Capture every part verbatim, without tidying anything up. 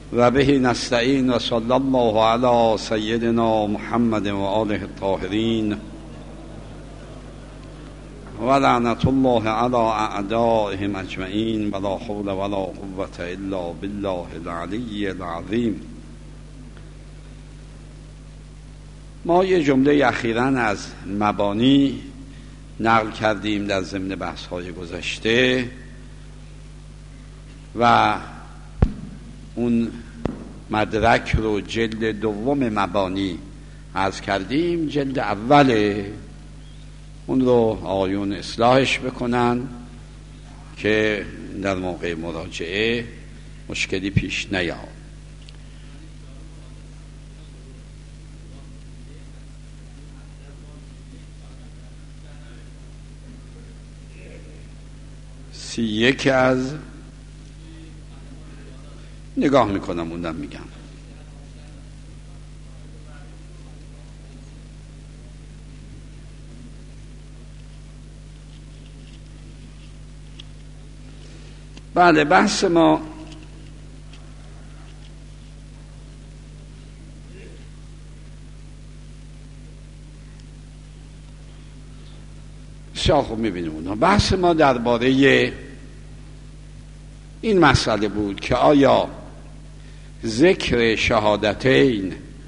و به نستعین و صلی الله علی سیدنا محمد و آله الطاهرین و لعنت الله علی اعدائهم اجمعین و لا حول ولا قوة الا بالله العلی العظیم. ما یه جمله اخیراً از مبانی نقل کردیم در ضمن بحث‌های گذشته و اون مدرک رو جلد دوم مبانی عرض کردیم. جلد اوله اون رو آقایون اصلاحش بکنن که در موقع مراجعه مشکلی پیش نیاد. سی یک از نگاه میکنم اوندم میگم. بله، بحث ما بسیار خوب میبینیم اونا. بحث ما درباره این مسئله بود که آیا ذکر شهادتین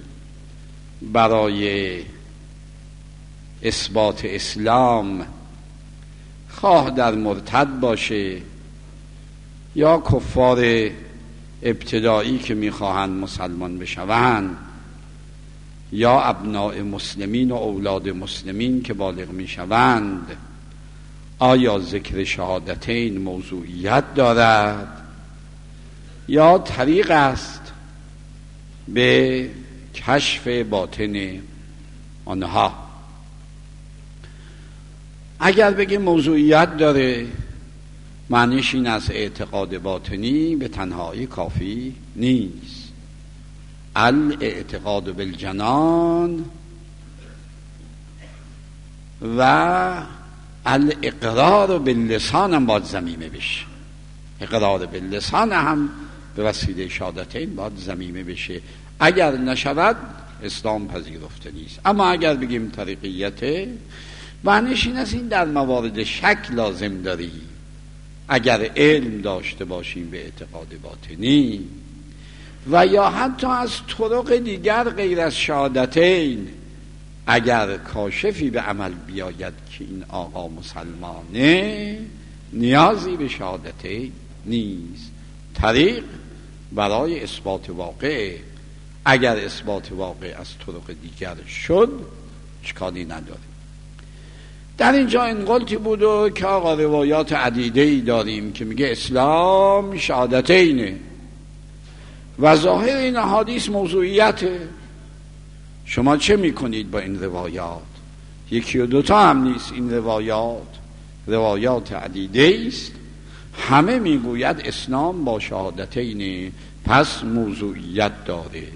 برای اثبات اسلام خواه در مرتد باشه یا کفار ابتدایی که میخواهند مسلمان بشوند یا ابناء مسلمین و اولاد مسلمین که بالغ میشوند، آیا ذکر شهادتین موضوعیت دارد یا طریق است به کشف باطن آنها؟ اگر بگیم موضوعیت داره، معنیش این از اعتقاد باطنی به تنهایی کافی نیست. الاعتقاد بالجنان و الاقرار باللسان هم باید ضمیمه بشه. اقرار باللسان هم به وسیله شهادتین باید ضمیمه بشه. اگر نشود اسلام پذیرفته نیست. اما اگر بگیم طریقیته، معنیش این است این در موارد شک لازم داری. اگر علم داشته باشیم به اعتقاد باطنی و یا حتی از طرق دیگر غیر از شهادتین، اگر کاشفی به عمل بیاید که این آقا مسلمانه، نیازی به شهادتین نیست. طریق برای اثبات واقع، اگر اثبات واقع از طرق دیگر شد اشکالی نداره. در اینجا این غلطی بود و که آقا روایات عدیده‌ای داریم که میگه اسلام شهادتینه و ظاهر این حدیث موضوعیته. شما چه میکنید با این روایات؟ یکی و دوتا هم نیست این روایات، روایات عدیده است. همه میگوید اسلام با شهادتینه، پس موضوعیت داره.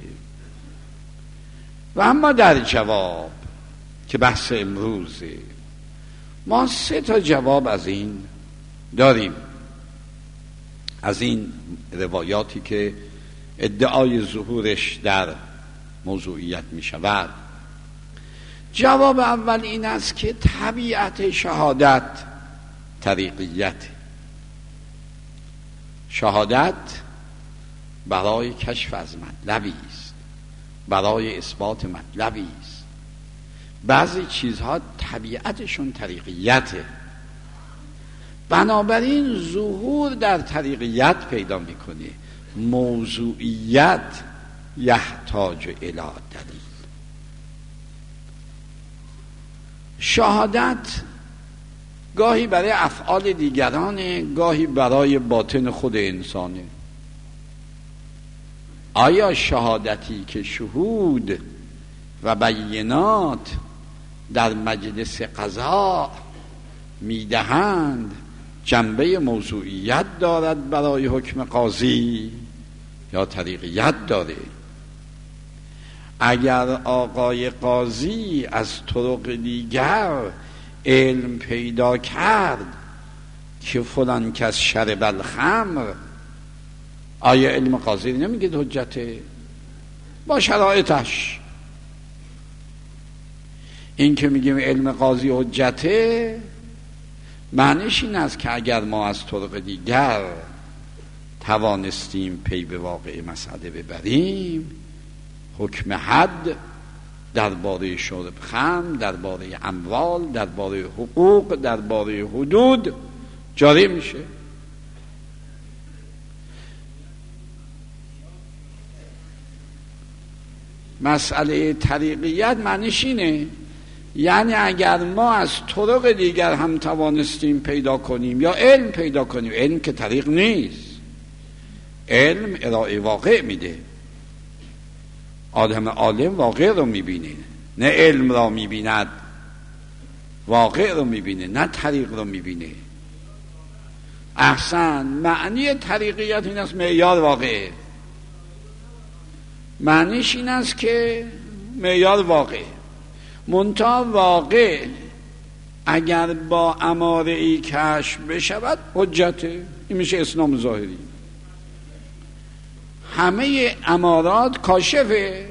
و اما در جواب که بحث امروزه، ما سه تا جواب از این داریم، از این روایاتی که ادعای ظهورش در موضوعیت می شود. جواب اول این است که طبیعت شهادت طریقیت. شهادت برای کشف از مطلبی است، برای اثبات مطلبی است. بعضی چیزها طبیعتشون طریقیته، بنابراین ظهور در طریقیت پیدا میکنه. موضوعیت یحتاج الی دلیل. شهادت گاهی برای افعال دیگرانه، گاهی برای باطن خود انسانه. آیا شهادتی که شهود و بینات در مجلس قضا میدهند جنبه موضوعیت دارد برای حکم قاضی یا طریقیت داره؟ اگر آقای قاضی از طرق دیگر علم پیدا کرد که فلان کس شرب الخمر آیا علم قاضی نمیگید حجته؟ با شرایطش. این که میگیم علم قاضی حجته معنیش این است که اگر ما از طرق دیگر توانستیم پی به واقع مسئله ببریم، حکم حد درباره شرب خمر، درباره اموال، درباره حقوق، درباره حدود جاری میشه. مسئله طریقیت معنیش اینه، یعنی اگر ما از طرق دیگر هم توانستیم پیدا کنیم یا علم پیدا کنیم، علم که طریق نیست، علم ارائه واقع میده. آدم عالم واقع رو میبینه، نه علم را میبیند، واقع رو میبینه، نه طریق رو میبینه. احسن، معنی طریقیت این است معیار واقعه. معنیش این است که معیار واقع، منتها واقع اگر با اماره ای کشف بشود حجته. این میشه اسلام ظاهری. همه امارات کاشفه،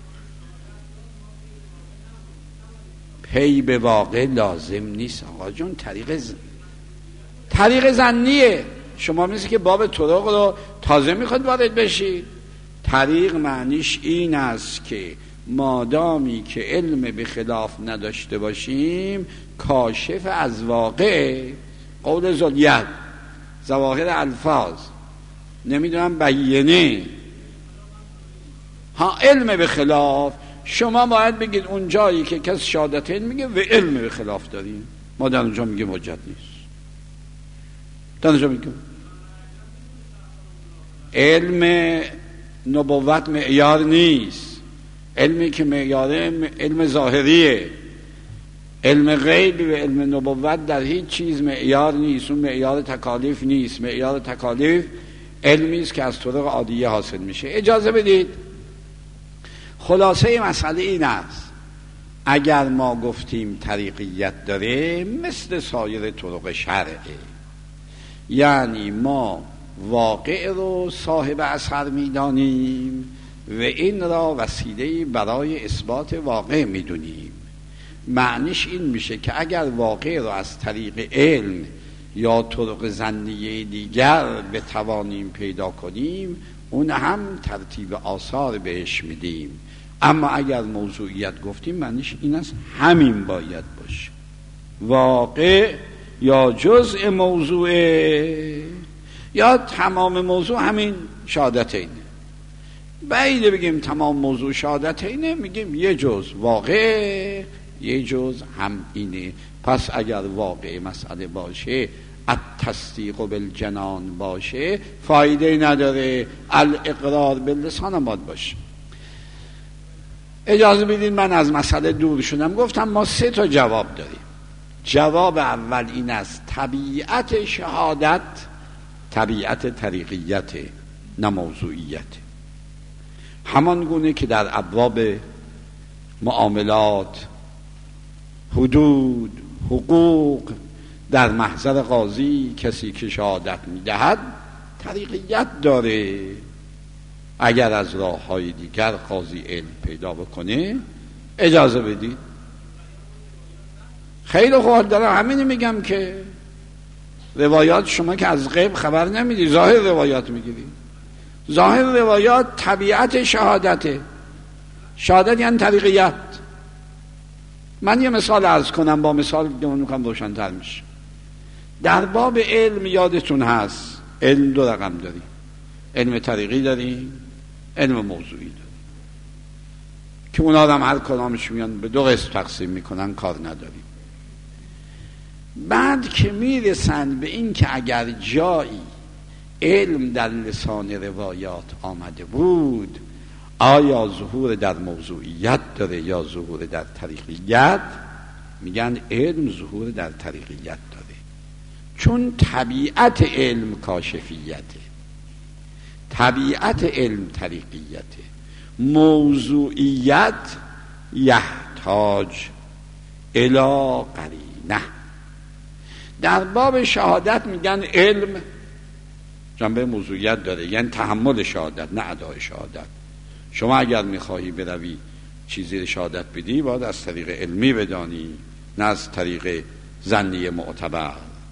پی به واقع لازم نیست. آقا جون طریق ز... طریق ظنیه. شما مثل که باب طرق رو تازه میخواد وارد بشید. طریق معنیش این است که مادامی که علم به خلاف نداشته باشیم، کاشف از واقع، قول ذوالید، ظواهر الفاظ، نمیدونم بیینه، ها علم به خلاف، شما باید بگید اون جایی که کس شهادتین میگه و علم به خلاف داریم، ما در اونجا میگیم حجت نیست. در اونجا میگیم علم نبوت معیار نیست. علمی که معیاره علم ظاهریه. علم غیب و علم نبوت در هیچ چیز معیار نیست. اون معیار تکالیف نیست. معیار تکالیف علمی است که از طرق عادیه حاصل میشه. اجازه بدید خلاصه مسئله این است، اگر ما گفتیم طریقیت داره مثل سایر طرق شرعه، یعنی ما واقع رو صاحب اثر میدانیم و این را وسیله برای اثبات واقع میدونیم. معنیش این میشه که اگر واقع را از طریق علم یا طرق ظنیه دیگر بتوانیم پیدا کنیم، اون هم ترتیب آثار بهش میدیم. اما اگر موضوعیت گفتیم معنیش این است همین باید باشه، واقع یا جزء موضوعه یا تمام موضوع همین شهادتینه. بعیده بگیم تمام موضوع شهادتینه، میگیم یه جز واقع یه جز هم اینه. پس اگر واقع مسئله باشه، التصدیق بالجنان باشه، فایده نداره الاقرار باللسان باید باشه. اجازه بدید من از مسئله دور شدم. گفتم ما سه تا جواب داریم. جواب اول این است طبیعت شهادت طبیعت طریقیت نه موضوعیت. همان گونه که در ابواب معاملات، حدود، حقوق در محضر قاضی کسی که شهادت میدهد طریقیت داره. اگر از راه های دیگر قاضی علم پیدا بکنه اجازه بدید. خیلی خوب دارم همینی میگم که روایات شما که از غیب خبر نمیدی، ظاهر روایات میگیری. ظاهر روایات طبیعت شهادته. شهادت یعنی طریقیت. من یه مثال عرض کنم، با مثال که من میخوام روشن‌تر میشه. در باب علم یادتون هست علم دو رقم داریم، علم طریقی داریم، علم موضوعی داریم که اونا هم هر کدامش میان به دو قسم تقسیم میکنن، کار نداریم. بعد که میرسند به این که اگر جایی علم در لسان روایات آمده بود، آیا ظهور در موضوعیت داره یا ظهور در طریقیت؟ میگن علم ظهور در طریقیت داره، چون طبیعت علم کاشفیته، طبیعت علم طریقیته. موضوعیت یحتاج الی قرینه. در باب شهادت میگن علم جنبه موضوعیت داره، یعنی تحمل شهادت نه ادای شهادت. شما اگر میخواهی بروی چیزی شهادت بدی باید از طریق علمی بدانی نه از طریق ظنی معتبر.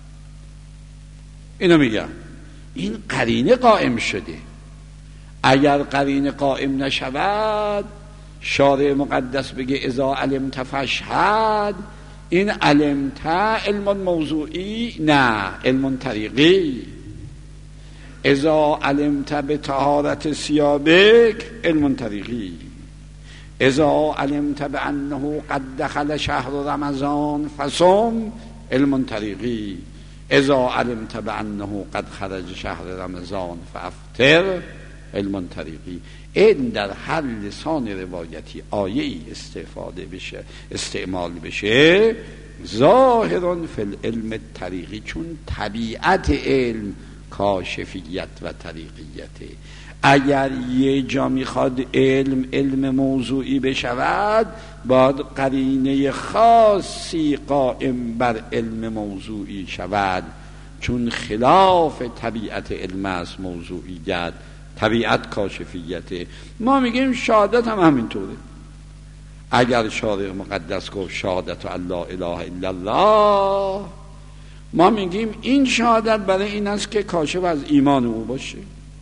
اینو میگم. این قرینه قائم شده. اگر قرینه قائم نشود شارع مقدس بگه اذا علمت فاشهد، این علمت علم موضوعی نه علم طریقی. اذا علمت به طهارت ثیابک علم طریقی. اذا علمت بانه قد دخل شهر رمضان فصم علم طریقی. اذا علمت بانه قد خرج شهر رمضان فافطر علم طریقی. این در هر لسان روایتی آیه‌ای استفاده بشه استعمال بشه ظاهرا فی العلم طریقی، چون طبیعت علم کاشفیت و طریقیته. اگر یه جا میخواد علم علم موضوعی بشود باید قرینه خاصی قائم بر علم موضوعی شود، چون خلاف طبیعت علم است موضوعیت، طبیعت کاشفیته. ما میگیم شهادت هم همینطوره. اگر شارع مقدس گفت شهادت الله اله الا الله، ما میگیم این شهادت برای این است که کاشف از ایمان او باشه،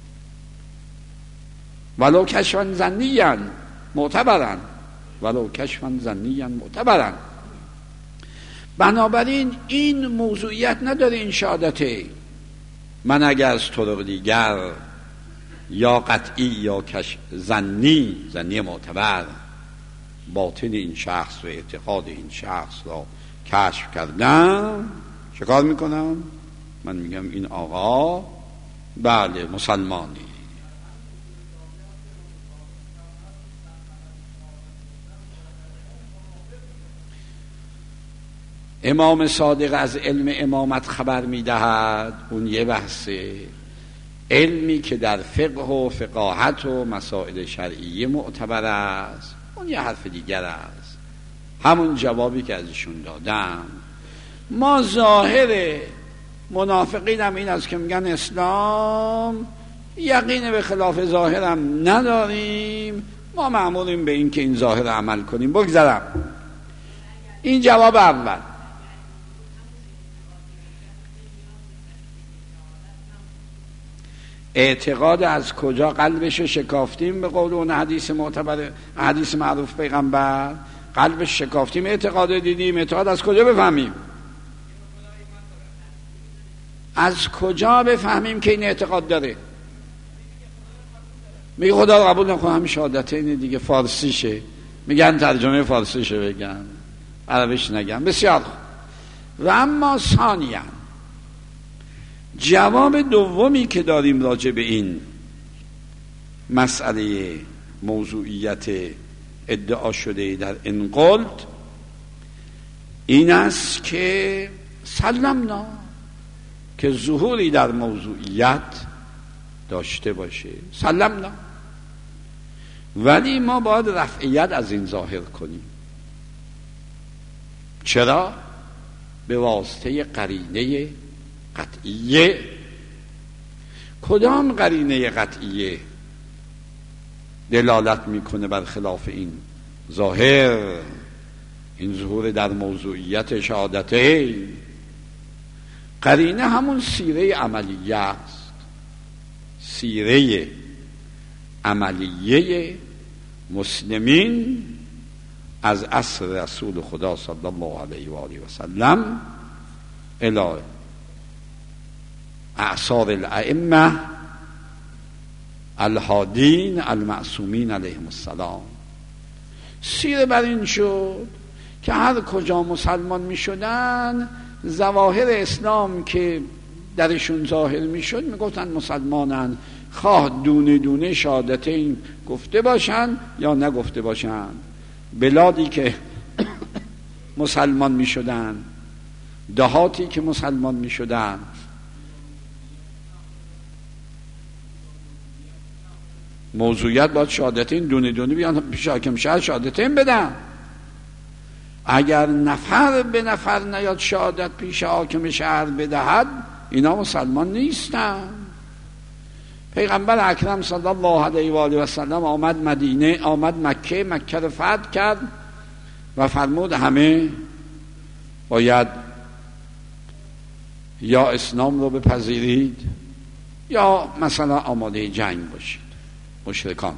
ولو کشفا ظنیا معتبرن، ولو کشفا ظنیا معتبرن. بنابراین این موضوعیت نداره این شهادته. من اگر از طرق دیگر یا قطعی یا کشف ظنی ظنی معتبر باطن این شخص و اعتقاد این شخص را کشف کردم، چه کار میکنم؟ من میگم این آقا بله مسلمانی. امام صادق از علم امامت خبر میدهد، اون یه بحثه. علمی که در فقه و فقاهت و مسائل شرعیه معتبر است اون یه حرف دیگر است. همون جوابی که ازشون دادم. ما ظاهر منافقین هم این است که میگن اسلام یقین به خلاف ظاهرم نداریم، ما مأموریم به این که این ظاهر عمل کنیم. بگذارم این جواب اول. اعتقاد از کجا قلبش شکافتیم؟ به قول اون حدیث معتبر حدیث معروف پیغمبر، قلبش شکافتیم اعتقاد دیدیم. اعتقاد از کجا بفهمیم؟ از کجا بفهمیم که این اعتقاد داره؟ میگه خدا قبول نکنه، همین شهادتین دیگه فارسیشه، میگن ترجمه فارسیشه بگن، عربیش نگن. بسیار خوب. و اما ثانیاً جواب دومی که داریم راجع به این مسئله موضوعیت ادعا شده در انقلت این است که سلمنا که ظهوری در موضوعیت داشته باشه، سلمنا، ولی ما باید رفعیت از این ظاهر کنیم. چرا؟ به واسطه قرینه قطعیه. کدام قرینه قطعیه دلالت میکنه بر خلاف این ظاهر، این ظهور در موضوعیت شهادته؟ قرینه همون سیره عملیه است، سیره عملیه مسلمین از عصر رسول خدا صلی الله علیه و آله و سلم الی اعصار الائمه الهادین المعصومین علیهم السلام. سیره بر این شد که هر کجا مسلمان می شدن ظواهر اسلام که درشون ظاهر می شد می گفتن مسلمانن، خواه دونه دونه شهادتین گفته باشن یا نگفته باشن. بلادی که مسلمان می شدن، دهاتی که مسلمان می شدن، موضوعیت باید شهادتین دونه دونه بیان پیش حاکم شهر شهادتین بدن. اگر نفر به نفر نیاد شهادت پیش حاکم شهر بدهد اینا مسلمان نیستن. پیغمبر اکرم صلی الله علیه و آله و سلم آمد مدینه، آمد مکه، مکه رو فتح کرد و فرمود همه باید یا اسلام رو بپذیرید یا مثلا آماده جنگ باشید. مشرکان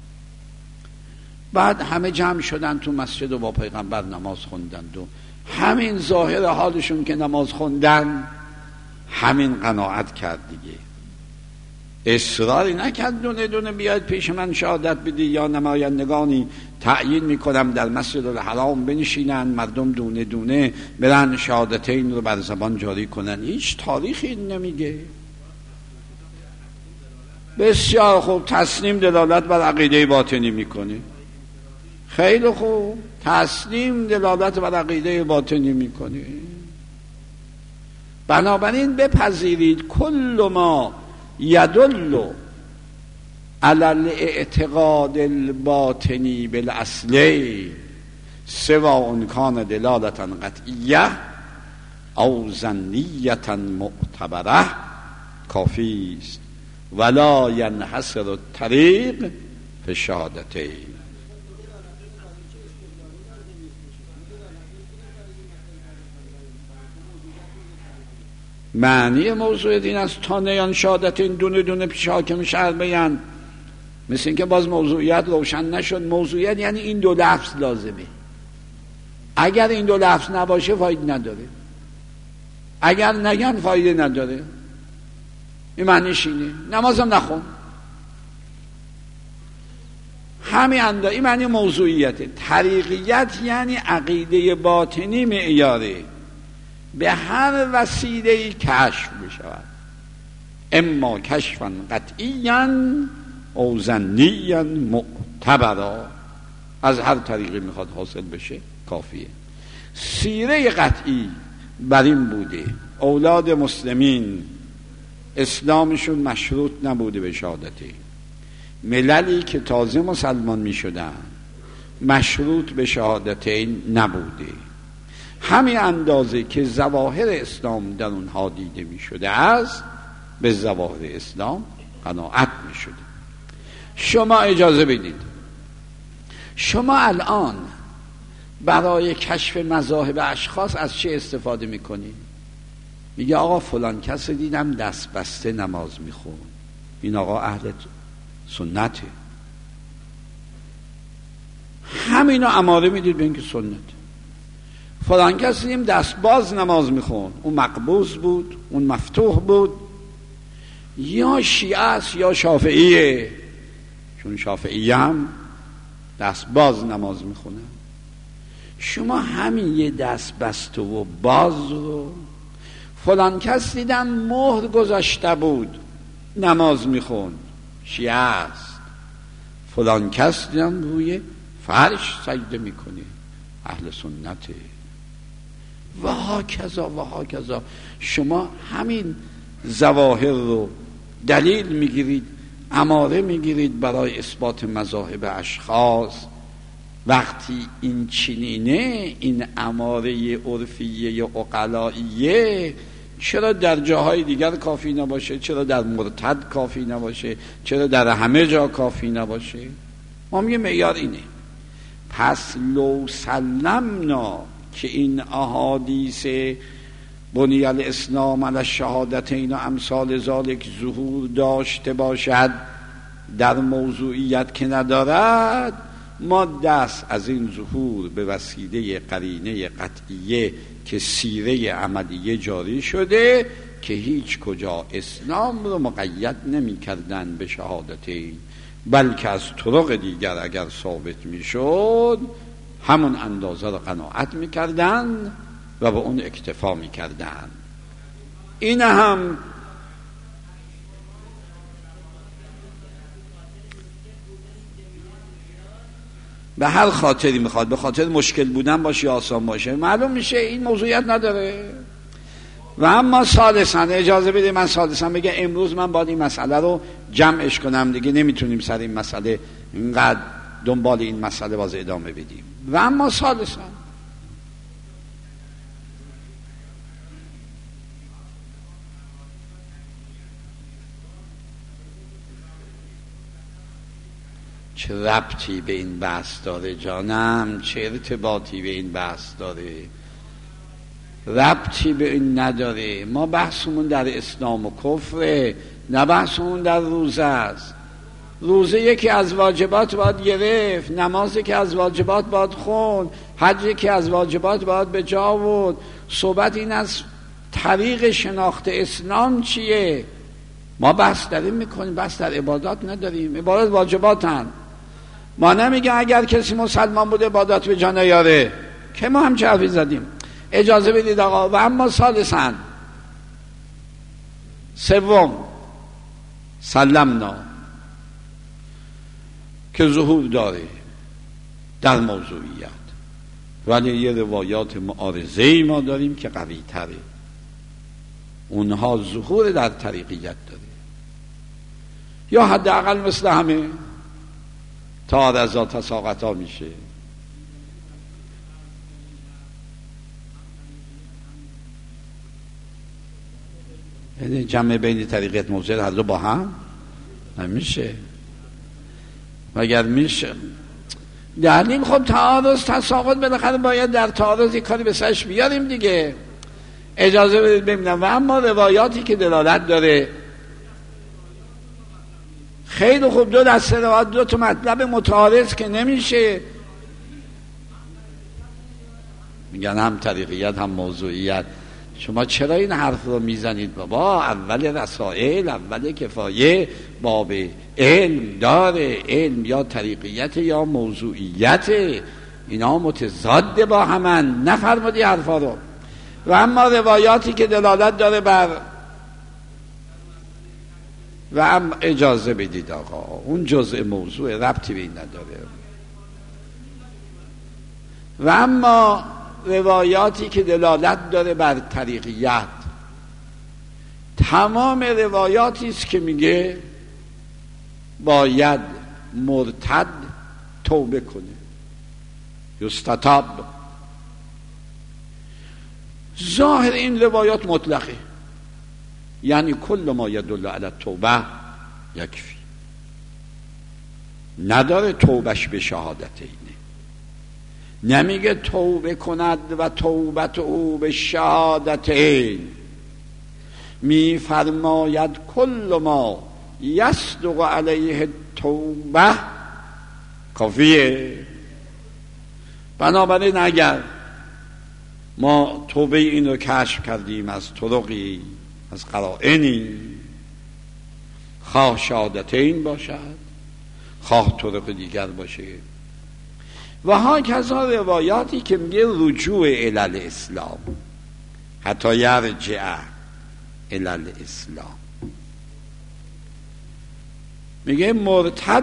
بعد همه جمع شدن تو مسجد و با پیغمبر نماز خوندند و همین ظاهر حالشون که نماز خوندن همین قناعت کرد دیگه. اصراری نکرد دونه دونه بیاید پیش من شهادت بدی یا نمایندگانی تعیین میکنم در مسجد الحرام بنشینن مردم دونه دونه برن شهادتین رو بر زبان جاری کنن. هیچ تاریخی این نمیگه. بسیار خوب، تسلیم دلالت بر عقیده باطنی میکنه. خیلی خوب، تسلیم دلالت بر عقیده باطنی میکنه. بنابراین بپذیرید کل ما یدل علی الاعتقاد الباطنی بالاصل سواء کان دلالتا قطعیه او ظنیه معتبره کافی است ولا ینحصر الطریق فی الشهادتین. معنی موضوع دین است تا نیان شهادتین دونه دونه پیش حاکم شهر بیان. مثل این که باز موضوعیت روشن نشد. موضوعیت یعنی این دو لفظ لازمه. اگر این دو لفظ نباشه فایده نداره، اگر نگن فایده نداره. این معنیش اینه. نمازم نخون. همین انده. این معنی موضوعیته. طریقیت یعنی عقیده باطنی معیاره به هر وسیله‌ای کشف بشود، اما کشفا قطعیاً او ظنیاً معتبرا. از هر طریقی میخواد حاصل بشه کافیه. سیره قطعی بر این بوده اولاد مسلمین اسلامشون مشروط نبوده به شهادتی. مللی که تازه مسلمان میشدن مشروط به شهادتین نبوده. همین اندازه که ظواهر اسلام در اونها دیده می شده است به ظواهر اسلام قناعت می شده. شما اجازه بدید، شما الان برای کشف مذاهب اشخاص از چه استفاده می کنید؟ میگه آقا فلان کس دیدم دست بسته نماز می خون، این آقا اهل سنته. همینو اماره میدید به اینکه سنت. فلان کس دیدیم دست باز نماز میخون، اون مقبوض بود، اون مفتوح بود. یا شیعه است یا شافعیه، چون شافعی هم دست باز نماز میخونه. شما همین یه دست بسته و باز رو فلان کس دیدم مهر گذاشته بود نماز میخون، شیعه است. فلان کس دیدم روی فرش سجده میکنه، اهل سنته. و ها کذا و ها کذا. شما همین ظواهر رو دلیل میگیرید، اماره میگیرید برای اثبات مذاهب اشخاص. وقتی این چنینه، این اماره عرفیه عقلائیه، چرا در جاهای دیگر کافی نباشه؟ چرا در مرتد کافی نباشه؟ چرا در همه جا کافی نباشه؟ ما میگه معیار اینه. پس لو سلمنا که این احادیث بنی الاسلام علی الشهادتین و امثال ذالک ظهور داشته باشد در موضوعیت که ندارد، ما دست از این ظهور به وسیله قرینه قطعیه که سیره عملیه جاری شده که هیچ کجا اسلام رو مقید نمی کردن به شهادتین، بلکه از طرق دیگر اگر ثابت می شد همون اندازه رو قناعت می کردن و به اون اکتفا می کردن. این هم به هر خاطری میخواد، به خاطر مشکل بودن باشه یا آسان باشه، معلوم میشه این موضوعیت نداره. و اما ثالثاً اجازه بده من ثالثاً بگم امروز من باید این مسئله رو جمعش کنم دیگه، نمیتونیم سر این مسئله اینقدر دنبال این مسئله باز ادامه بدیم. و اما ثالثاً چه ربطی به این بحث داره جانم؟ چه ارتباطی به این بحث داره؟ ربطی به این نداره. ما بحثمون در اسلام و کفره، نه بحثمون در روزه است. روزه یکی از واجبات باید گرفت، نماز یکی از واجبات باید خون، حج یکی از واجبات باید به جا بود. صحبت این از طریق شناخت اسلام چیه؟ ما بحث داریم میکنیم، بحث در عبادات نداریم. عبادات واجبات هن. ما نمیگه اگر کسی مسلمان بوده عبادات به جا نیاره، که ما هم چه حرفی زدیم. اجازه بدید آقا. و اما ثالثاً، سوم، سلمنا، که ظهور داره در موضوعیت، ولی یه روایات معارضه‌ای ما داریم که قوی تره. اونها ظهور در طریقیت داره، یا حداقل مثل همه تا رضا تساقطا میشه. یعنی جمع بین طریقیت موضوعیت هر دو با هم نمیشه. مگر میشه؟ دلیل خب تعارض تساقط، بالاخره باید در تعارض یک کاری به سرش بیاریم دیگه. اجازه بدید ببینم. و اما روایاتی که دلالت داره، خیلی خوب، دو دسته روایات، دو تا مطلب متعارض که نمیشه. میگن هم طریقیت هم موضوعیت. شما چرا این حرف رو میزنید بابا؟ اول رسائل، اول کفایه، باب علم داره. علم یا طریقیت یا موضوعیت، اینا متضاد با همن. نفرمودی حرفا رو. و اما روایاتی که دلالت داره بر و هم اجازه بدید آقا، اون جزء موضوع، ربطی به این نداره. و اما روایاتی که دلالت داره بر طریقیت، تمام روایاتی است که میگه باید مرتد توبه کنه، یستتاب. ظاهر این روایات مطلقه، یعنی کل ما یدل علی التوبه یکفی. نداره توبش به شهادتینه، نمیگه توبه کند و توبت او به شهادتین. می فرماید کل ما یصدق علیه توبه کافیه. بنابراین اگر ما توبه این رو کشف کردیم از طرقی، از قرائنی، خواه شهادتین باشد، خواه طرق دیگر باشه، و ها کذا روایاتی که میگه رجوع الی الاسلام، حتی یرجع الی الاسلام. میگه مرتد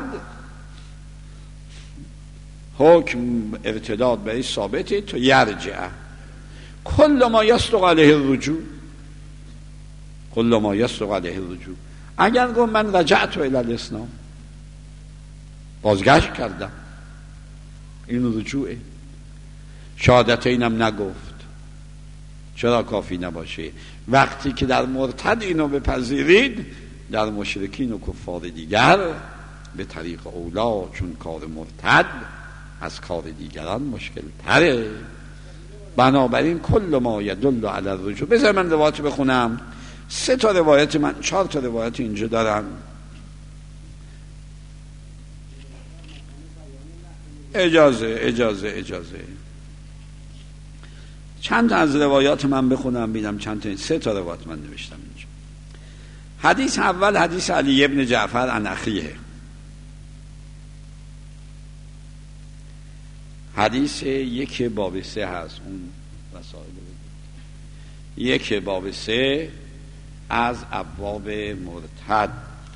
حکم ارتداد به ثابته تو یرجع. کل ما یصدق علیه الرجوع، کل ما یصدق علیه الرجوع. اگر گفت من رجعت الی الاسلام، بازگشت کردم، این رجوعه. شهادتینم نگفت، چرا کافی نباشه؟ وقتی که در مرتد اینو بپذیرید، در مشرکین و کفار دیگر به طریق اولا، چون کار مرتد از کار دیگران مشکل تره. بنابراین کل ما یدل علی الرجوع. بذار من روایت بخونم. سه تا روایت، من چهار تا روایت اینجا دارم. اجازه اجازه اجازه چند تا از روایات من بخونم ببینم چند تا. سه تا روایت من نوشتم اینجا. حدیث اول حدیث علی ابن جعفر عن اخیه. حدیث یک باب سه هست، اون وسائل یک باب سه از ابواب مرتد.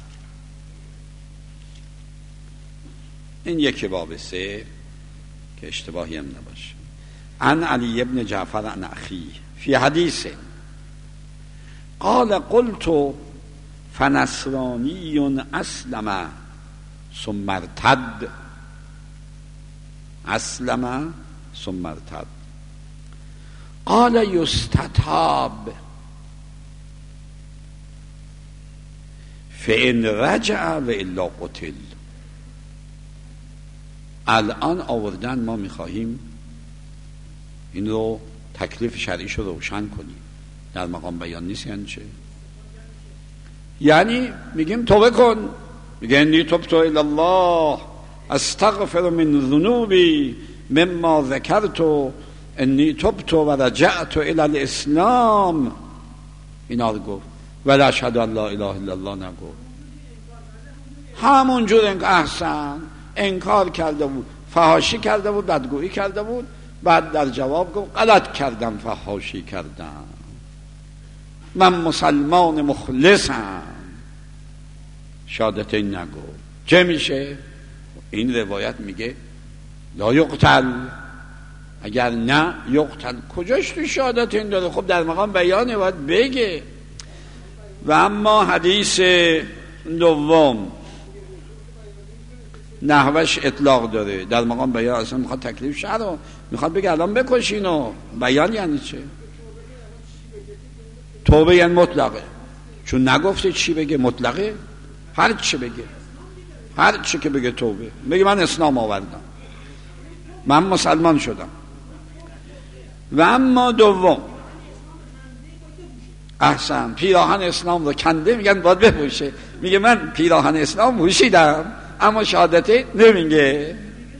این یک باب سه که اشتباهی هم نباشه. عن علی ابن جعفر عن اخی فی حدیث قال قلت فنصرانی اسلم ثم ارتد، اسلم ثم ارتد. قال یستتاب فإن رجع و الا قتل. الان آوردن، ما میخواهیم این رو تکلیف شرعیش رو روشن کنیم. در مقام بیان نیست. یعنی چه؟ یعنی میگیم توبه کن، میگه انی تبت الی الله استغفر من ذنوبی مما ذکرت انی تبت و رجعت الی الاسلام. اینا رو گفت، ولی اشهد ان لا اله الا الله نگفت. همونجور انک احسن انکار کرده بود، فحاشی کرده بود، بدگویی کرده بود، بعد در جواب گفت غلط کردم، فحاشی کردم، من مسلمان مخلصم. شهادتین نگفت. چه میشه؟ این روایت میگه لا یقتل. اگر نه یقتل. کجاش تو شهادتین داره؟ خب در مقام بیانه باید بگه. و اما حدیث دوم نحوش اطلاق داره، در مقام بیان اصلا میخواد تکلیف شهر رو میخواد بگه الان بکشینو. بیان یعنی چه؟ توبه یعنی مطلقه، چون نگفته چی بگه، مطلقه، هر چی بگه، هر چی که بگه توبه. بگه من اسلام آوردم، من مسلمان شدم. و اما دوم احسن پیراهن اسلام رو کنده، میگن باید بپوشه، میگه من پیراهن اسلام پوشیدم اما شهادته نمیگه.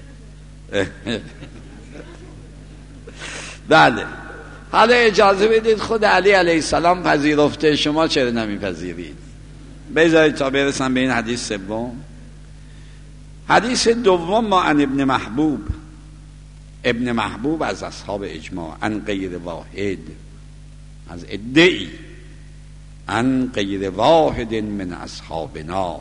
بله. حالا اجازه بدید خود علی علیه السلام پذیرفته، شما چرا نمیپذیرید؟ بذارید تا برسم به این حدیث سوم. حدیث دوم ما عن ابن محبوب، ابن محبوب از اصحاب اجماع، عن غیر واحد، از ادعی، عن غیر واحد من اصحابنا،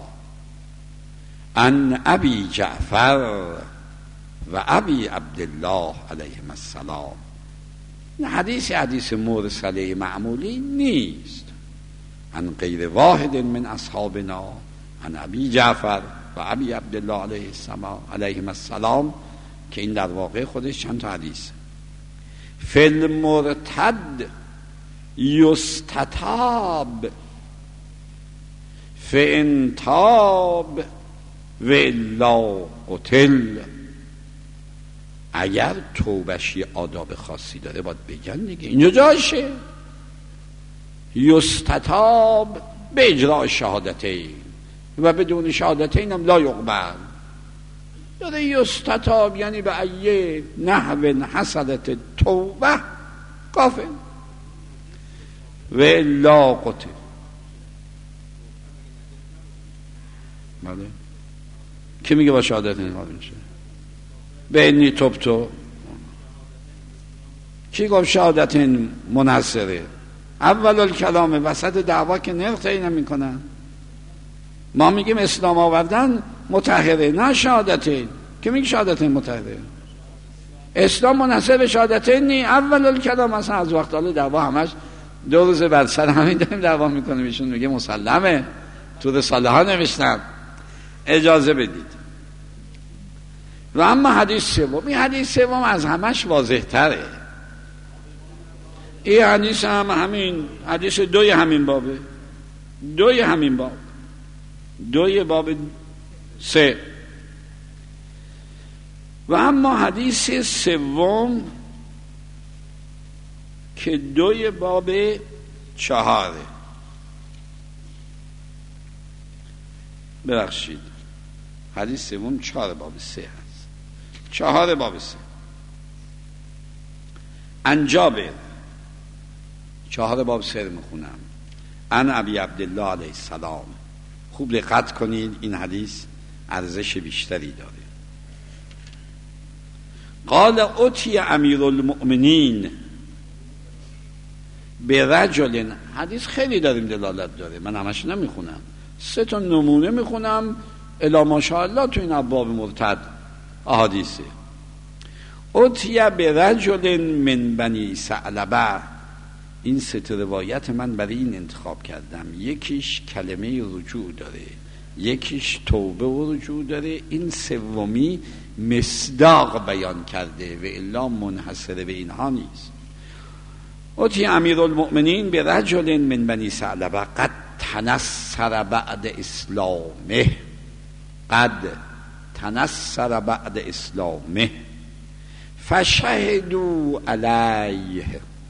عن ابی جعفر و ابی عبدالله علیهم السلام. این حدیث حدیث مرسله معمولی نیست. عن غیر واحد من اصحابنا، عن ابی جعفر و ابی عبدالله علیه السلام علیهم السلام، که این در واقع خودش چند تا حدیث. فی المرتد یستتاب فان تاب و الا قتل. اگر توبش یه آداب خاصی داره باید بگن دیگه، اینجا جاشه. یستتاب به اجراء شهادتین و بدون شهادتین هم لا یقبل. یعنی یستتاب یعنی به ایه نحو حصلت توبه کافر و الا قتل. بله. کی میگه با شهادتین حال میشه؟ به انی توبتو. کی گفت شهادتین منحصره؟ اول الکلام، وسط دعوا که نرخ تعیین نمیکنن. ما میگیم اسلام آوردن مطهره، نه شهادتین. که میگه شهادتین مطهره؟ اسلام منحصر به شهادتین نی. اول الکلام اصلا از وقت حال دعوا همش دو روز بعد سر همین داریم دعوا میکنیم. ایشون میگه مسلمه، تو رساله ها نوشتم. اجازه بدید. و اما حدیث سوم، این حدیث سوم از همش واضح تره. این حدیث هم همین حدیث دوی همین بابه، دوی همین باب، دوی باب سه. و اما حدیث سوم که دوی باب چهاره، ببخشید حدیث سوم چهار باب سه هست، چهار باب سه. عن جابر، چهار باب سه رو میخونم. عن ابی عبدالله علیه السلام. خوب دقت کنید، این حدیث ارزش بیشتری داره. قال اتی امیر المؤمنین به رجل. حدیث خیلی داریم دلالت داره، من همش نمیخونم، سه تا نمونه میخونم الا ماشاءالله تو این ابواب مرتد احادیثه. اتی به رجل من بنی ثعلبه. این سه تا روایت من برای این انتخاب کردم، یکیش کلمه رجوع داره، یکیش توبه و رجوع داره، این سومی مصداق بیان کرده و الا منحصر به اینها نیست. اتی امیر المؤمنین به رجل من بنی ثعلبه قد تنصر بعد اسلامه. قد تنصر بعد اسلامه فشهدوا علیه،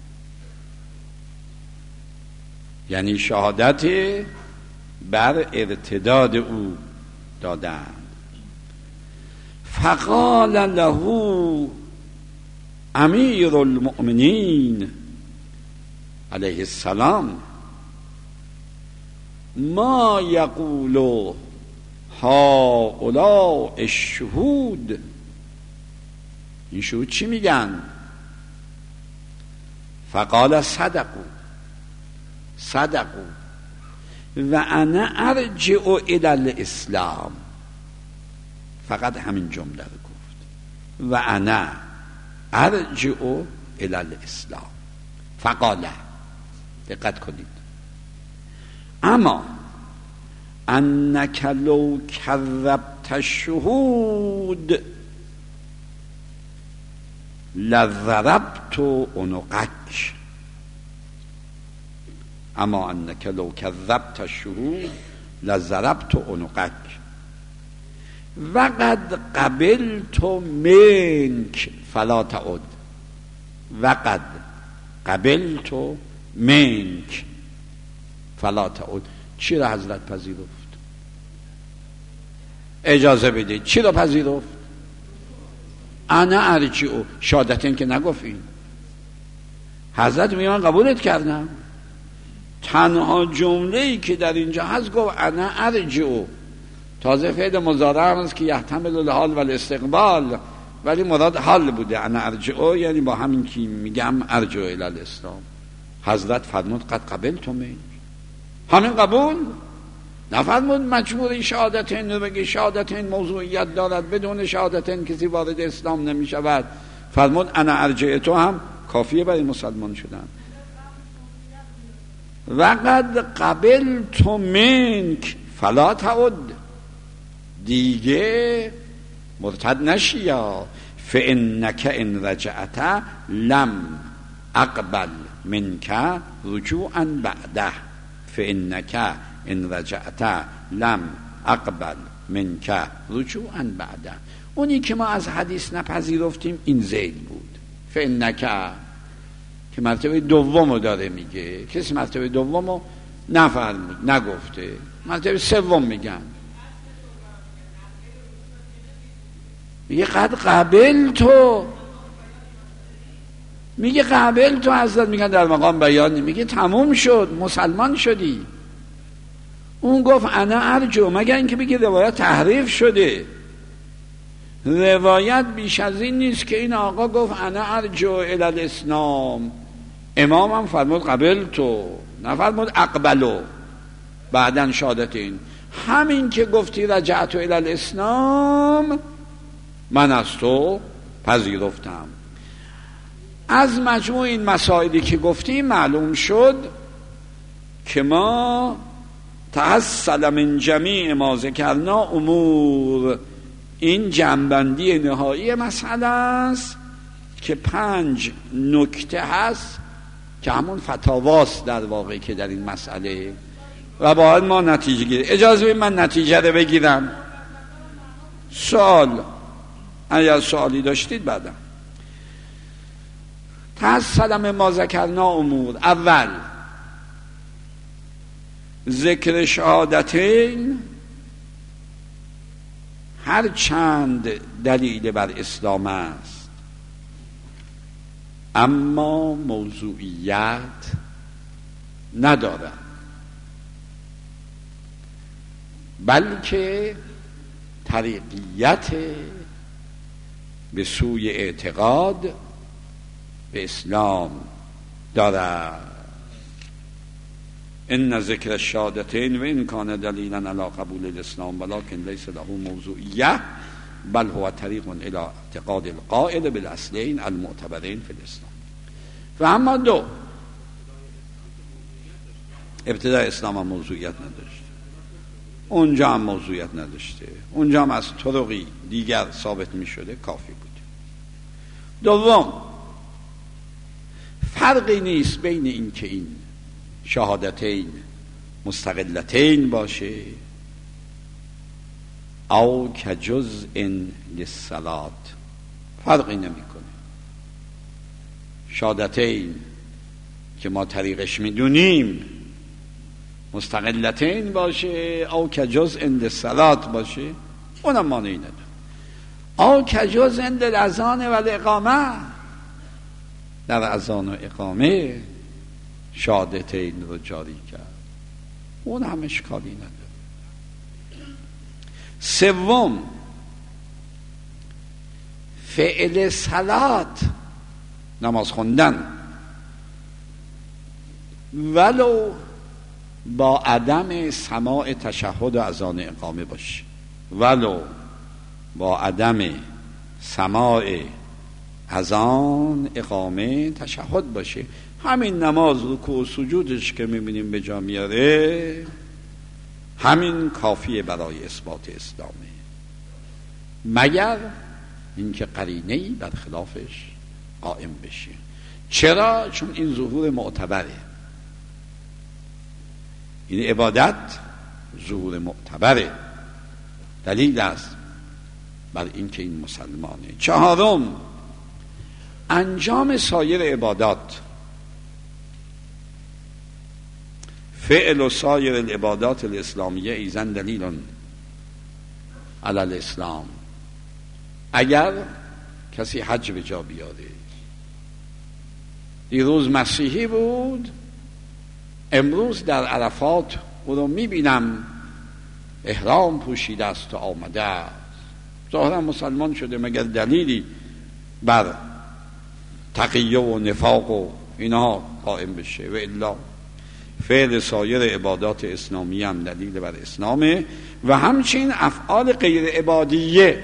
یعنی شهادت بر ارتداد او دادند. فقال له امیر المؤمنین علیه السلام ما یقول هؤلاء الشهود، این شهود چی میگن؟ فقال صدقوا صدقوا و انا ارجع الی الاسلام، فقط همین جمله رو گفت و انا ارجع الی الاسلام. فقال، دقت کنید، اما انک لو کذبت الشهود لضربت عنقک، اما انک لو کذبت الشهود لضربت عنقک وقد قبلت منک فلا تعد، وقد قبلت منک فلا تعد. چی را حضرت پذیرفت؟ اجازه بدید، چی را پذیرفت؟ انا ارجعو، شهادتین که نگفتین. حضرت میگه من قبولت کردم. تنها جمله‌ای که در اینجا هست گفت انا ارجعو، تازه فعل مضارع است که یحتمل الحال و الاستقبال، ولی مراد حال بوده. انا ارجعو یعنی با همین که میگم ارجعو الی الاسلام. حضرت فرمود قد قبلت منک، همین قبول، نفرمود مجبور شهادتین رو بگی، شهادتین موضوعیت دارد، بدون شهادتین کسی وارد اسلام نمی شود. فرمود انا ارجع تو هم کافیه برای مسلمان شدن. وقد قبلت منک فلا تعد، دیگه مرتد نشی، یا فانک ان رجعت لم اقبل منک رجوعا بعده، فانک ان رجعت لم اقبل منک رجوعا بعده. اونی که ما از حدیث نپذیرفتیم این زید بود، فانک که مرتبه دومو داره میگه، کسی مرتبه دومو نفرمود نگفته، مرتبه سوم میگن، میگه قد قبل تو، میگه قبل تو، حضرت میگن در مقام بیان، میگه تموم شد، مسلمان شدی. اون گفت انا ارجو، مگر اینکه بگه روایت تحریف شده. روایت بیش از این نیست که این آقا گفت انا ارجو الی الاسلام، امام هم فرمود قبل تو، نفرمود اقبلو بعدن شهادتین. همین که گفتی رجعت الی الاسلام من از تو پذیرفتم. از مجموع این مسائلی که گفتیم معلوم شد که ما تحصل من جمیع ما ذکرنا امور، این جنبندی نهایی مسئله است که پنج نکته هست که همون فتاواست در واقع که در این مسئله، و باید ما نتیجه گیریم. اجازه بدید من نتیجه رو بگیرم. سوال اگر سوالی داشتید بعدم. تحصل من ما ذکرنا امور، اول ذکر شهادتین هر چند دلیل بر اسلام است اما موضوعیت ندارد، بلکه طریقیت به سوی اعتقاد به اسلام دارد. ان ذکر الشهادتین و ان کان دلیلا علی قبول الاسلام ولکن لیس له موضوعیه بل هو طریق الی اعتقاد القائل بالاصلین المعتبرین فی الاسلام. و اما دو، ابتدای اسلام هم موضوعیت نداشته، اونجا هم موضوعیت نداشته، اونجا هم از طرقی دیگر ثابت می شده، کافی بود. دوم، فرقی نیست بین این که این شهادتین مستقلتین باشه او کجزء للصلاة، فرقی نمیکنه. شهادتین که ما طریقش میدونیم مستقلتین باشه او کجزء للصلاة باشه، اونم مانعی نداره. او کجزء للاذان و الاقامه، در اذان و اقامه شهادتین رو جاری کرد، اون هم اشکالی نداره. سوم، فعل صلات، نماز خوندن، ولو با عدم سماع تشهد و اذان اقامه باشه، ولو با عدم سماع اذان اقامه تشهد باشه، همین نماز رکوع و سجودش که میبینیم به جا میاره، همین کافیه برای اثبات اسلامه، مگر اینکه قرینه‌ای بر خلافش قائم بشه. چرا؟ چون این ظهور معتبره، این عبادت ظهور معتبره، دلیل است بر اینکه این مسلمانه. چهارم، انجام سایر عبادات، فعل و سایر العبادات الاسلامیه ایزن دلیل علی الاسلام. اگر کسی حج به جا بیاره، دیروز مسیحی بود، امروز در عرفات او رو میبینم احرام پوشیده است و آمده است، ظاهرا مسلمان شده، مگر دلیلی بر تقیه و نفاق و اینها قائم بشه؟ و الا فعل سایر عبادات اسلامی هم دلیل بر اسلامه، و همچنین افعال غیر عبادیه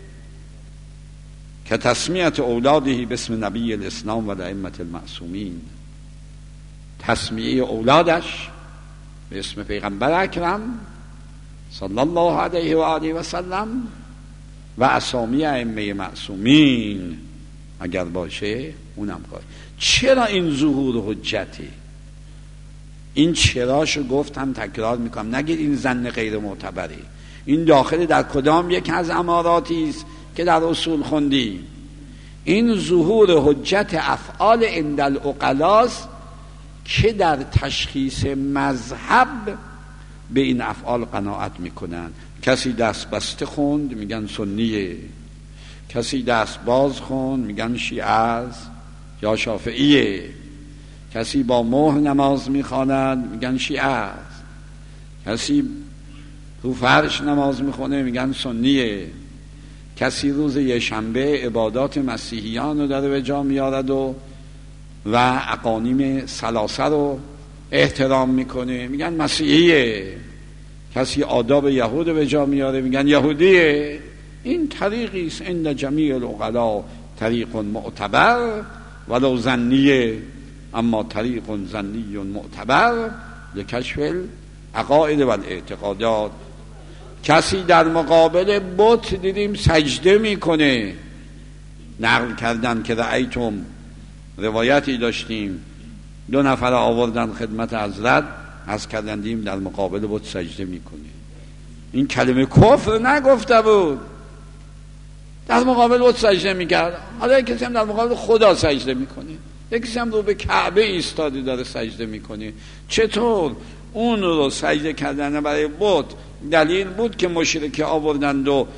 که تسمیت اولاده باسم نبی الاسلام و الائمه المعصومین، تسمیه اولادش به اسم پیغمبر اکرم صلی الله علیه و آله و سلم و اسامی ائمه معصومین اگر باشه اونم کار. چرا این ظهور حجته؟ این چراشو گفتم، تکرار میکنم، نگید این زن غیر معتبره. این داخل در کدام یک از اماراتی است که در اصول خوندی؟ این ظهور حجت افعال عند العقلاست که در تشخیص مذهب به این افعال قناعت میکنن. کسی دست بسته خوند میگن سنیه، کسی دست باز خوند میگن شیعه است یا شافعیه، کسی با مهر نماز میخواند میگن شیعه است، کسی رو فرش نماز میخونه میگن سنیه، کسی روز یه شنبه عبادات مسیحیان رو داره به جا میارد و و اقانیم ثلاثه رو احترام میکنه میگن مسیحیه، کسی آداب یهود به جا میاره میگن یهودیه. این طریقی است عند جمیع العقلا، طریق معتبر ولو ظنیه، اما طریق ظنی معتبر لکشف العقائد و الاعتقادات. کسی در مقابل بت دیدیم سجده میکنه، نقل کردن که رأیتم، روایتی داشتیم دو نفر آوردن خدمت حضرت، از کردن دیم در مقابل بت سجده میکنه. این کلمه کفر نگفته بود، در مقابل بت سجده میکرد. حالا کسی هم در مقابل خدا سجده میکنه، یکی هم رو به کعبه ایستاده داره سجده میکنه. چطور اون رو سجده کردن برای بت دلیل بود که مشرک آوردند و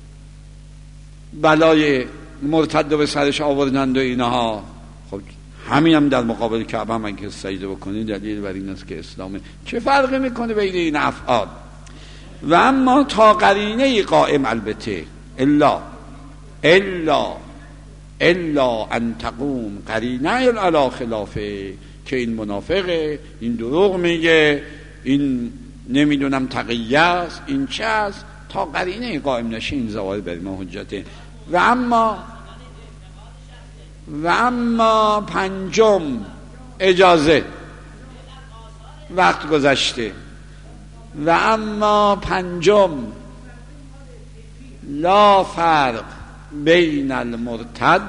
بلای مرتد به سرش آوردند و اینها؟ خب همین هم در مقابل کعبه هم که سجده بکنی دلیل بر این است که اسلامه. چه فرقی میکنه بین این افعال؟ و اما تا قرینه قائم، البته الا الا الا ان تقوم قرینه علی خلافه، که این منافقه، این دروغ میگه، این نمیدونم تقیه است، این چه است، تا قرینه قائم نشه این زوال بر ما حجته. و اما و اما پنجم، اجازه، وقت گذشته. و اما پنجم، لا فرق بین المرتد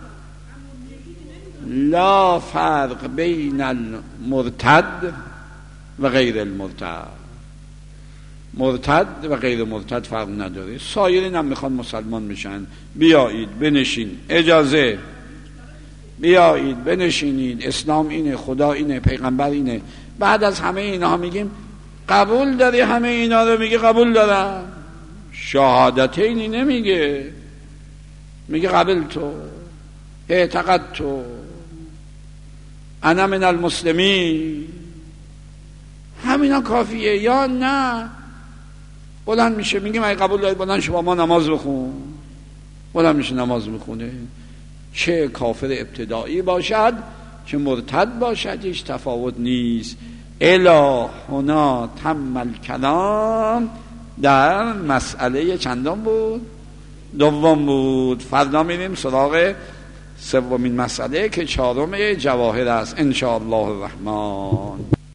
لا فرق بین المرتد و غیر المرتد. مرتد و غیر مرتد فرق نداره. سایرین هم میخوان مسلمان بشن، بیایید بنشین، اجازه، بیایید بنشینید، اسلام اینه، خدا اینه، پیغمبر اینه. بعد از همه اینا میگیم قبول داری همه اینا رو؟ میگه قبول دارم. شهادتینی نمیگه، میگه قبل تو، اعتقد تو، انا من المسلمین. همینا کافیه یا نه؟ بلند میشه میگه من قبول دارید، بلند شما ما نماز بخون، بلند میشه نماز میخونه. چه کافر ابتدایی باشد چه مرتد باشد هیچ تفاوت نیست. الا هنا تم الکلام در مسئله چندم بود؟ دوم بود. فردا میریم سراغ سومین مسئله که چهارم جواهر است ان شاء الله الرحمن.